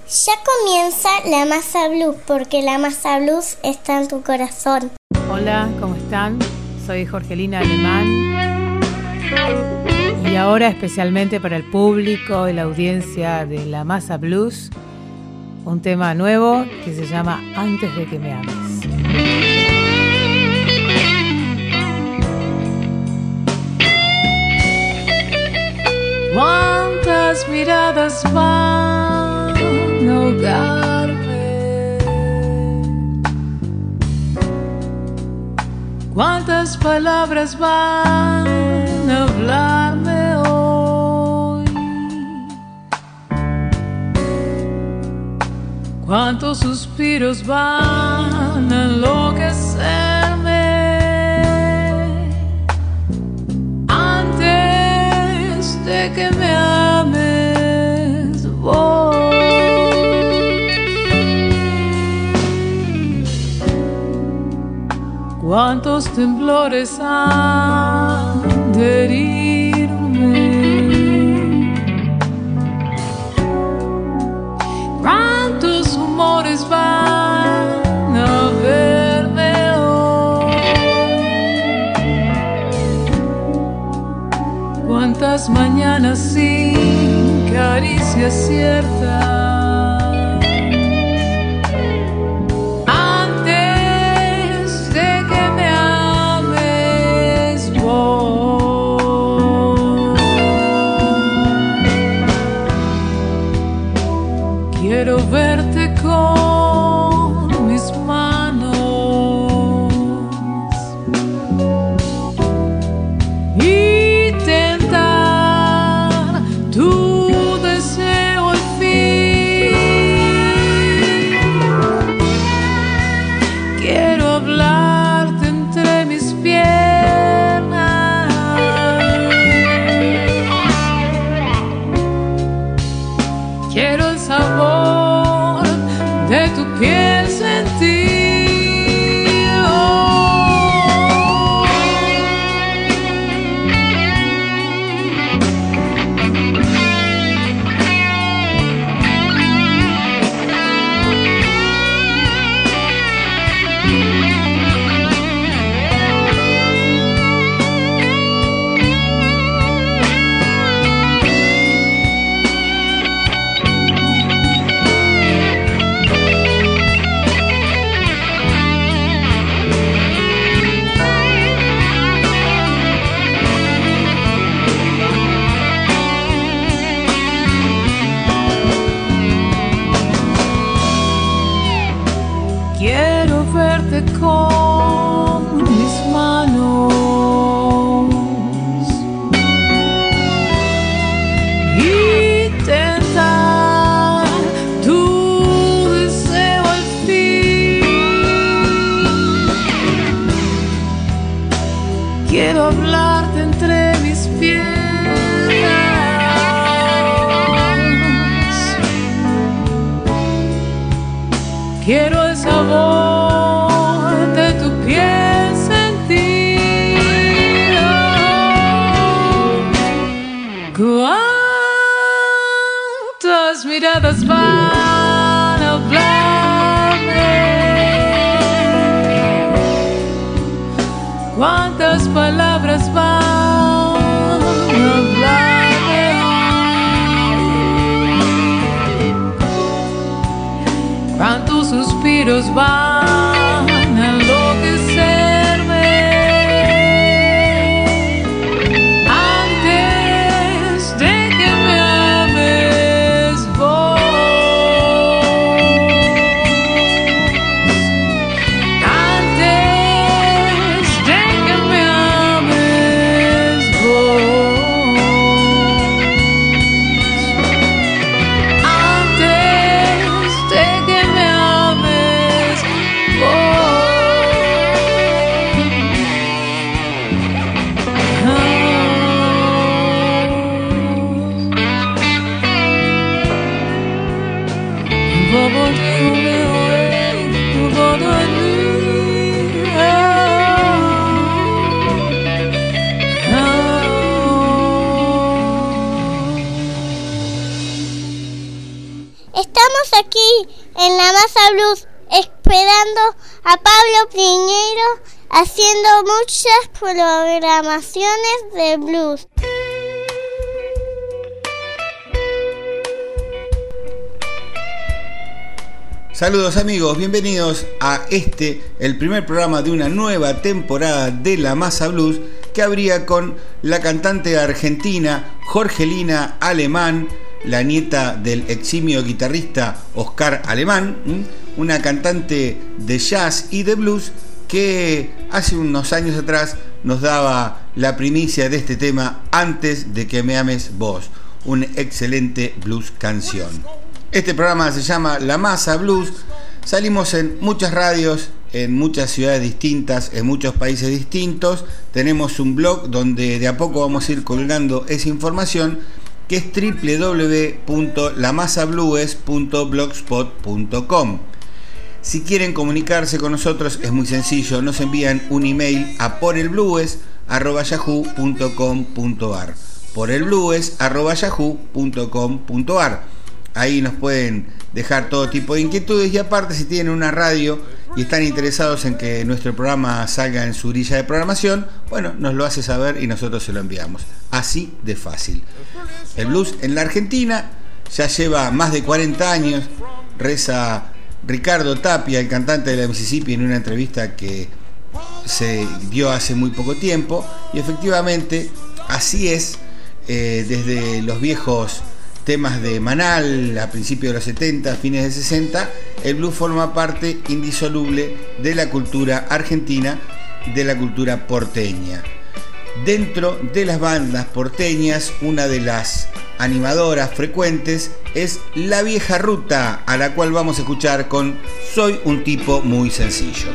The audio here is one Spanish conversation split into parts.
Ya comienza la Masa Blues, porque la Masa Blues está en tu corazón. Hola, ¿cómo están? Soy Jorgelina Alemán. Y ahora especialmente para el público y la audiencia de la Masa Blues, un tema nuevo que se llama Antes de que me ames. Cuántas miradas van a ahogarme, cuántas palabras van a hablarme hoy, cuántos suspiros van a enloquecerme antes de que me ames vos. Cuántos temblores han de herirme, cuántos humores van a verme hoy, cuántas mañanas sin caricia cierta verte con mis manos y tentar tu deseo al fin. Quiero hablarte entre mis piernas, quiero el sabor de tu piel sentir. Quiero verte con mis manos y tentar tu deseo al fin. Quiero hablarte entre mis piernas, quiero el sabor de tu piel sentir. Cuántas miradas van a hablarme, cuántas palabras van a hablarme, cuántos suspiros van a enloquecerme antes de que me ames vos, antes de que me ames vos, antes de que me ames vos. Estamos estamos aquí en la Masa Blues esperando a Pablo Piñeiro haciendo muchas programaciones de blues. Saludos amigos, bienvenidos a el primer programa de una nueva temporada de La Masa Blues, que abría con la cantante argentina Jorgelina Alemán, la nieta del eximio guitarrista Oscar Alemán, una cantante de jazz y de blues que hace unos años atrás nos daba la primicia de este tema, Antes de que me ames vos, una excelente blues canción. Este programa se llama La Masa Blues. Salimos en muchas radios, en muchas ciudades distintas, en muchos países distintos. Tenemos un blog donde de a poco vamos a ir colgando esa información, que es www.lamasablues.blogspot.com. Si quieren comunicarse con nosotros es muy sencillo, nos envían un email a porelblues@yahoo.com.ar, porelblues@yahoo.com.ar. Ahí nos pueden dejar todo tipo de inquietudes, y aparte, si tienen una radio y están interesados en que nuestro programa salga en su grilla de programación, bueno, nos lo hace saber y nosotros se lo enviamos. Así de fácil. El blues en la Argentina ya lleva más de 40 años, reza Ricardo Tapia, el cantante de la Mississippi, en una entrevista que se dio hace muy poco tiempo, y efectivamente así es. Desde los viejos temas de Manal a principios de los 70, fines de 60, el blues forma parte indisoluble de la cultura argentina, de la cultura porteña. Dentro de las bandas porteñas, una de las animadoras frecuentes es La Vieja Ruta, a la cual vamos a escuchar con Soy un tipo muy sencillo.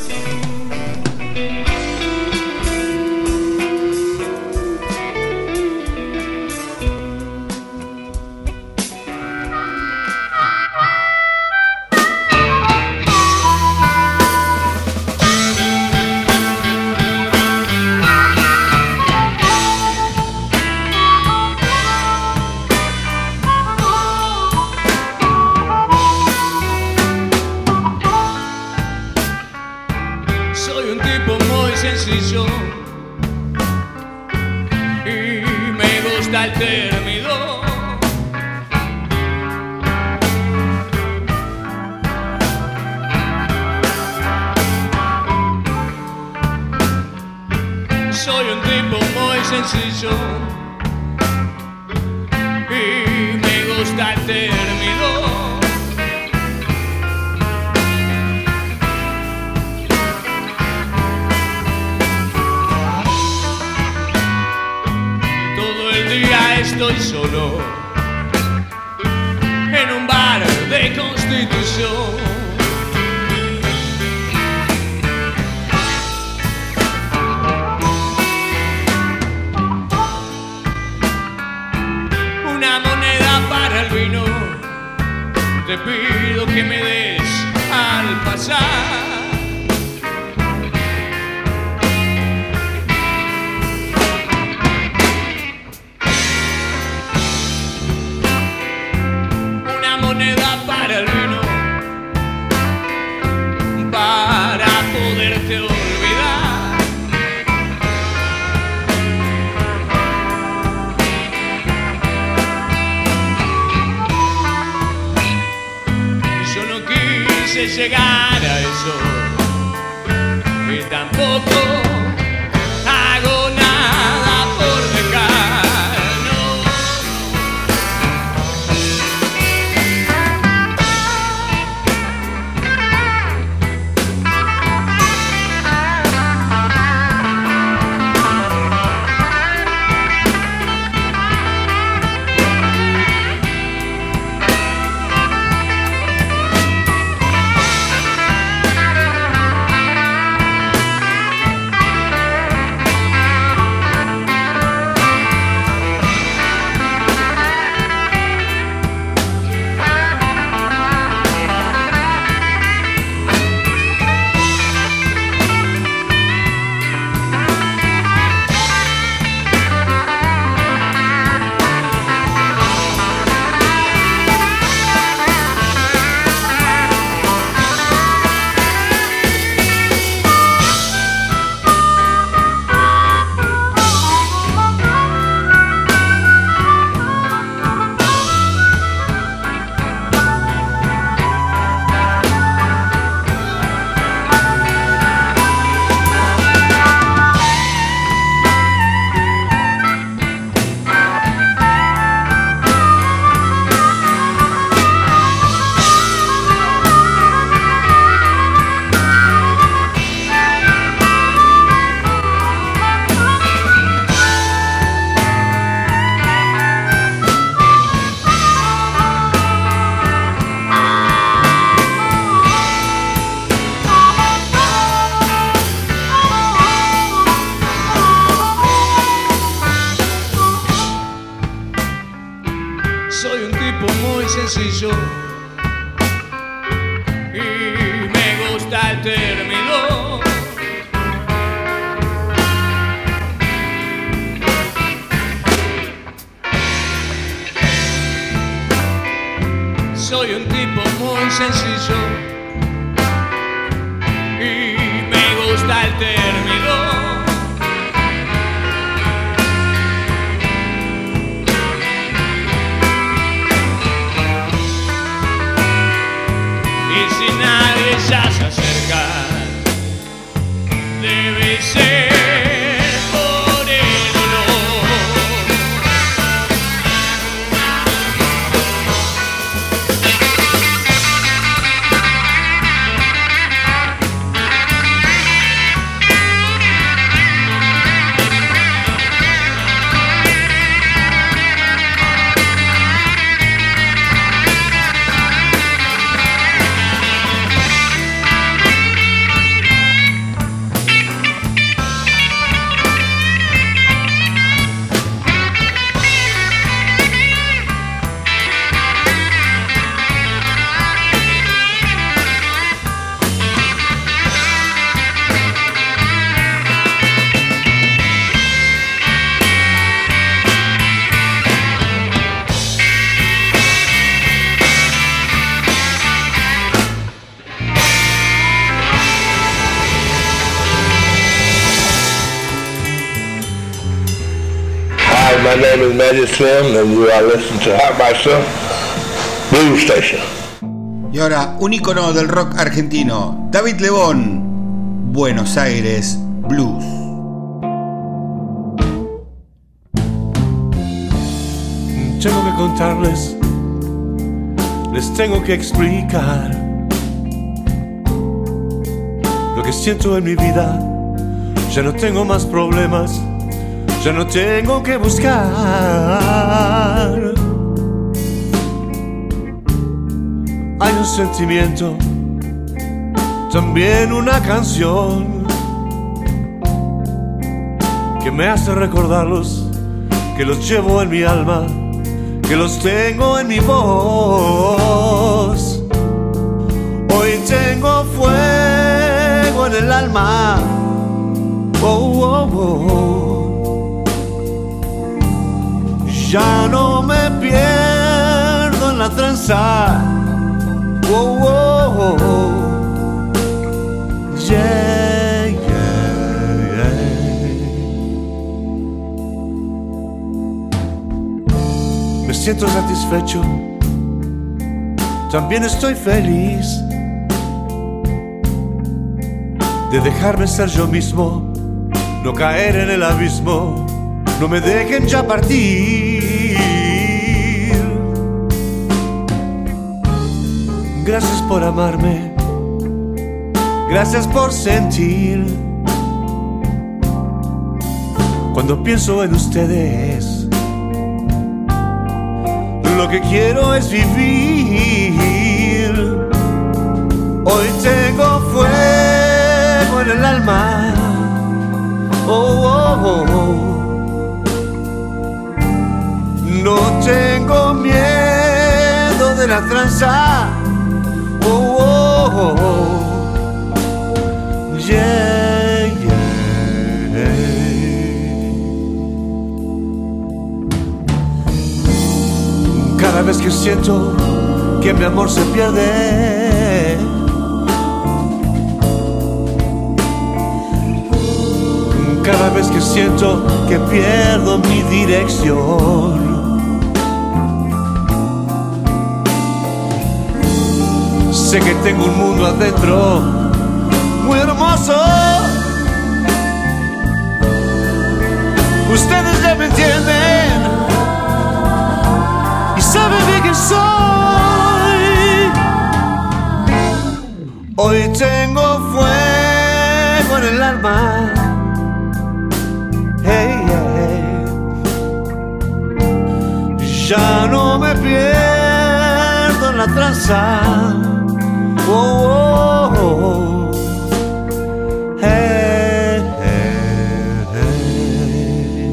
Estoy solo en un bar de Constitución. Una moneda para el vino, te pido que me des al pasar. Para el vino, para poderte olvidar. Yo no quise llegar a eso, y tampoco hago nada por dejar. soy un tipo muy sencillo y me gusta el término. Y si nadie ya se acerca, debe ser por el dolor. My name is Magic Slim and you are listening to Hot Myself Blues Station. Y ahora, un ícono del rock argentino, David Lebón, Buenos Aires Blues. Tengo que contarles, les tengo que explicar lo que siento en mi vida. Ya no tengo más problemas, ya no tengo que buscar. Hay un sentimiento, también una canción que me hace recordarlos, que los llevo en mi alma, que los tengo en mi voz. Hoy tengo fuego en el alma. Oh, oh, oh. Ya no me pierdo en la tranza. Oh, oh, oh. Yeah, yeah, yeah. Me siento satisfecho, también estoy feliz de dejarme ser yo mismo, no caer en el abismo. No me dejen ya partir. Gracias por amarme, gracias por sentir. Cuando pienso en ustedes, lo que quiero es vivir. Hoy tengo fuego en el alma. Oh, oh, oh, oh. No tengo miedo de la tranza. Oh, oh, oh, oh. Yeah, yeah. Cada vez que siento que mi amor se pierde, cada vez que siento que pierdo mi dirección, sé que tengo un mundo adentro muy hermoso. Ustedes ya me entienden y saben bien quién soy. Hoy tengo fuego en el alma. Hey, hey. Ya no me pierdo en la tranza. Oh, oh, oh. Hey, hey, hey.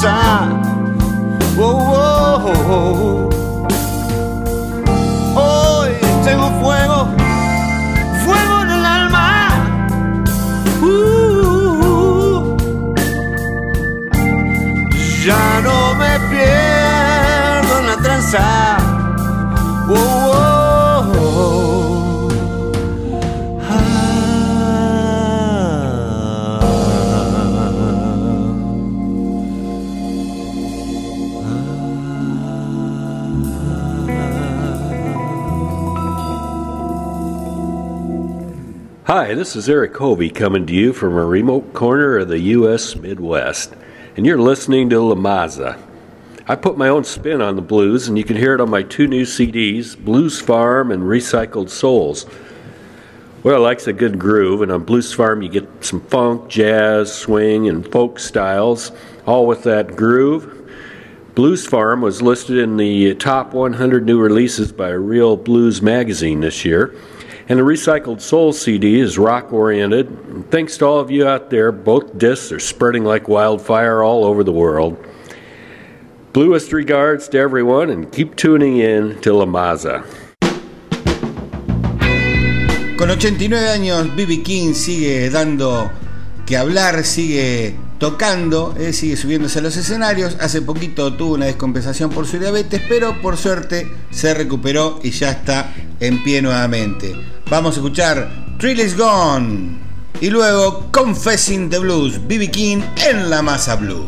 tranza. Hoy tengo fuego, fuego en el alma. Ya no me pierdo en la tranza. Hi, this is Eric Hovey coming to you from a remote corner of the U.S. Midwest, and you're listening to La Maza. I put my own spin on the blues, and you can hear it on my 2 new CDs, Blues Farm and Recycled Souls. Well, I like a good groove, and on Blues Farm you get some funk, jazz, swing, and folk styles, all with that groove. Blues Farm was listed in the top 100 new releases by Real Blues magazine this year. And the Recycled Soul CD is rock-oriented. And thanks to all of you out there, both discs are spreading like wildfire all over the world. Bluest regards to everyone, and keep tuning in to La Maza. Con 89 años, B.B. King sigue dando que hablar, sigue tocando, sigue subiéndose a los escenarios. Hace poquito tuvo una descompensación por su diabetes, pero por suerte se recuperó y ya está en pie nuevamente. Vamos a escuchar Thrill Is Gone y luego Confessing the Blues, B.B. King en La Maza Blues.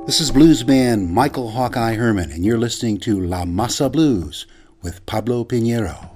This is bluesman Michael Hawkeye Herman, and you're listening to La Masa Blues with Pablo Pinheiro.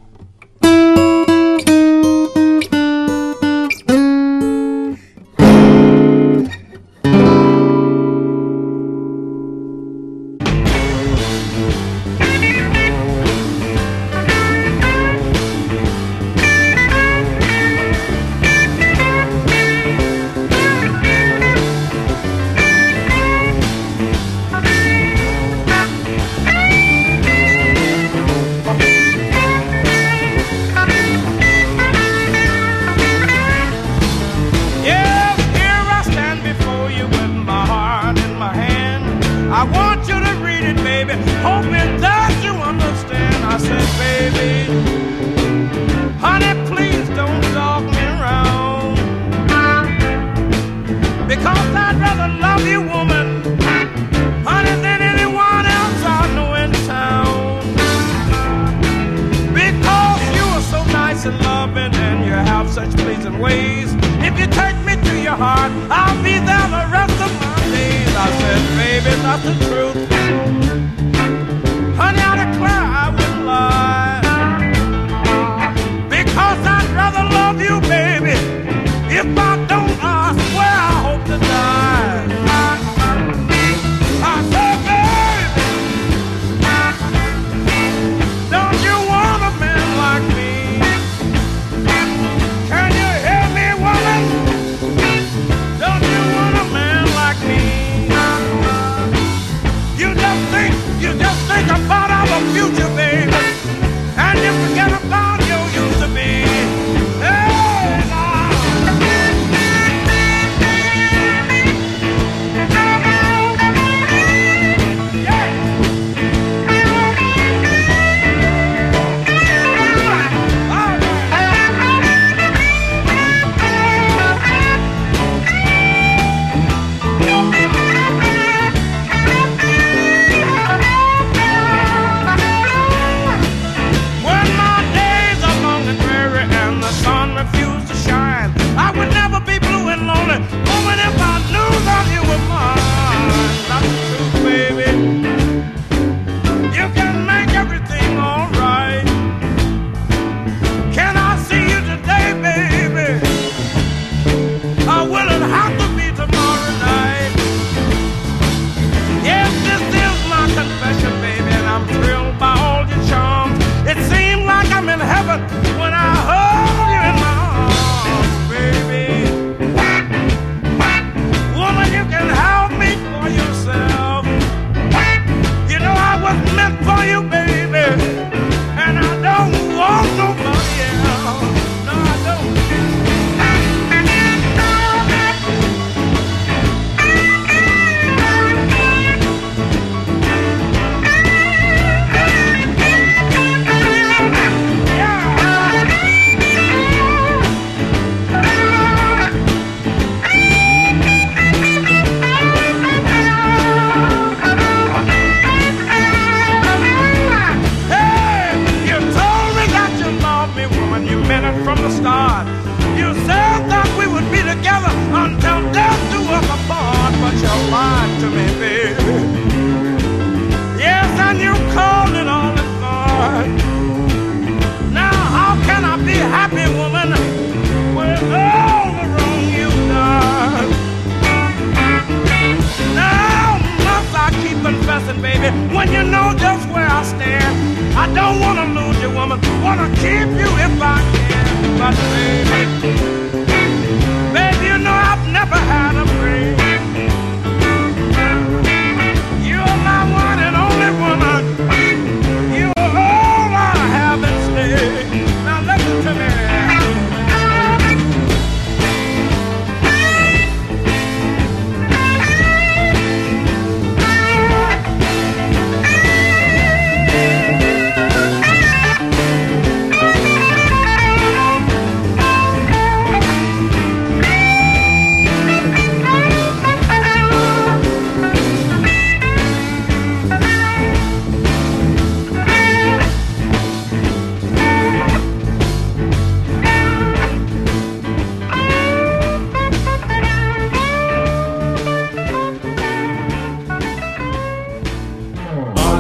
You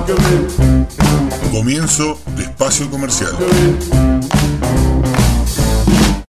Comienzo de espacio comercial.